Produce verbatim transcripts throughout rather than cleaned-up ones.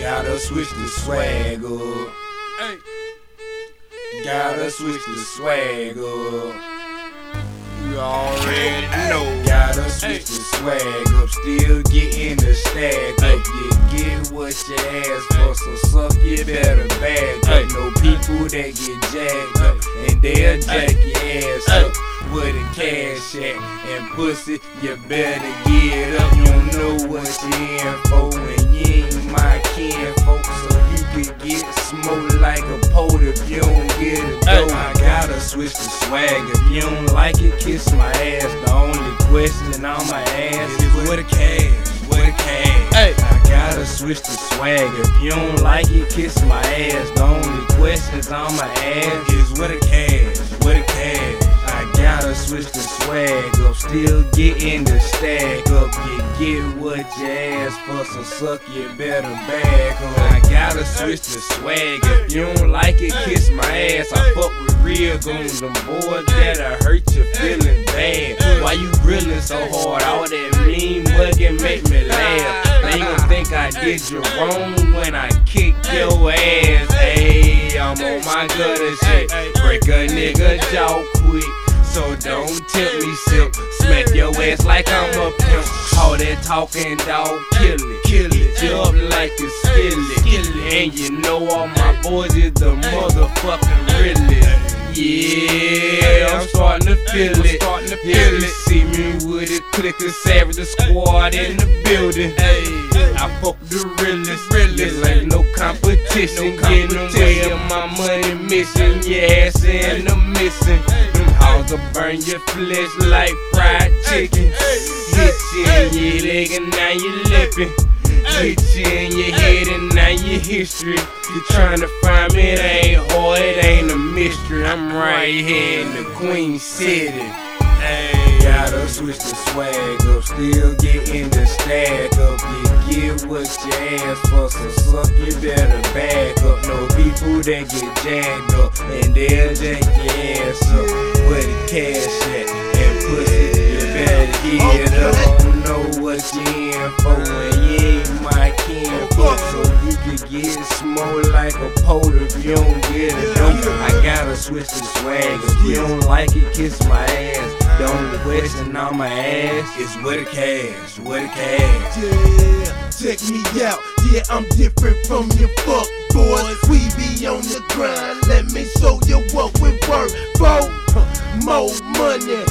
Gotta switch the swag up. Hey. Gotta switch the swag up. You already know. Gotta switch the swag up. Still getting the stack up. You get what you ask for, so suck you better back up. No people that get jacked up, and they'll jack your ass up. Where the cash at, and pussy, you better get up. You don't know what you in for, and you ain't my kinfolk, so you can get smoked like a pole if you don't get it though. I gotta switch the swag. If you don't like it, kiss my ass. The only question on my ass is where the cash, where the cash. Hey. I gotta switch the swag. If you don't like it, kiss my ass. The only questions on my ass is where the cash, where the cash. I gotta switch the swag up, still getting the stack up. You get what you ask for, so suck you better back up. I gotta switch the swag. If you don't like it, kiss my ass. I fuck with real goons, them boys that'll hurt you feeling bad. Why you grilling so hard? All that mean mugging make me laugh. They gon' think I did you wrong when I kick your ass. Hey, I'm on my gutter shit. Break a nigga jaw quick, so don't tempt me, silk. Smack your ass like I'm a pimp. All that talking, dog, kill it. Kill it, jump like a skillet. And you know all my boys is the motherfucking realest. Yeah, I'm starting to feel it. Starting to feel it. See me with it, click a savage, the squad in the building. Hey, I fuck the realest, realest. Like no competition, get in the way of my money mission. Your ass in the missing. Them hoes will burn your flesh like fried chicken. Hit you in your leg and now you lippin'. Hit you in your head and now your history. You tryna find me, it ain't hard, it ain't a mystery. I'm right here in the Queen City. Hey, gotta switch the swag up, still getting the stack up. You get what you ask for, so suck you better back up. No people that get jacked up, and they'll jack your ass up. Where the cash at, and pussy, you better get up. I don't know what you in for, and you ain't my kinfolk, so you can get smoked like a pole if you don't get it though. I gotta switch the swag. If you don't like it, kiss my ass. The only question on my ass is where the cash, where the cash. Yeah, check me out. Yeah, I'm different from your fuck boys. We be on the grind. Let me show you what we work for. More money.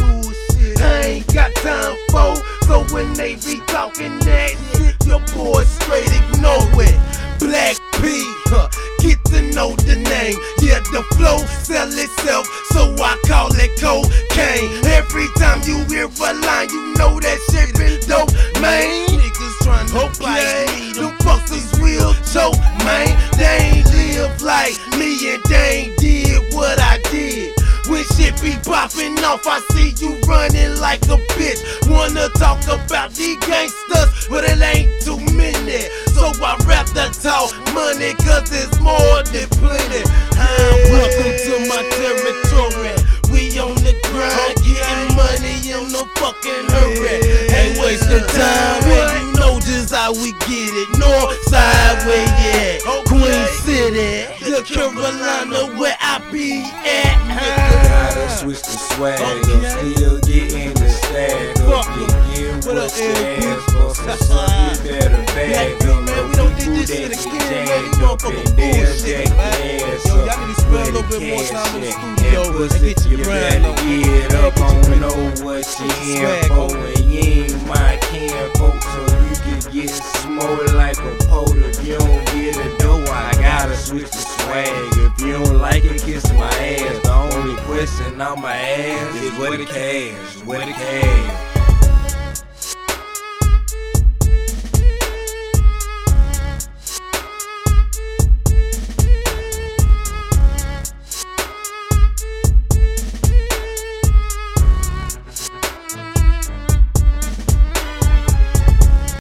I ain't got time for. So when they be talking that shit, your boys straight ignore it. Black P, huh, get to know the name. Yeah, the flow sell itself, so I call it cocaine. Every time you hear a line, you know that shit been dope, man. Niggas tryna play, them fucks is real choke, man. They ain't live like me and they ain't did what I did. When shit be popping off, I see you running like a bitch. Wanna talk about these gangsters, but it ain't too many. So I rather talk money, cause it's more than plenty. Hey, welcome to my territory. We on the grind, getting money in no fucking hurry. Ain't wasting time, and you know just how we get it. North side, where you at? Queen City, the Carolina, where I be at. Gotta switch the swag up, still getting the stack up. You get what you ask for, so suck you better back up. Man, we don't need this shit again, man. You motherfucking bullshit, man. Yo, y'all need to spend a little bit more time in the studio and get your grind on. Get up, I don't know what you in for, and you ain't my kinfolk, so you can get smoked like a pole if you don't get a dough. I gotta switch the swag. If you don't like it, kiss my ass. The only question on my ass is where the cash, where the cash.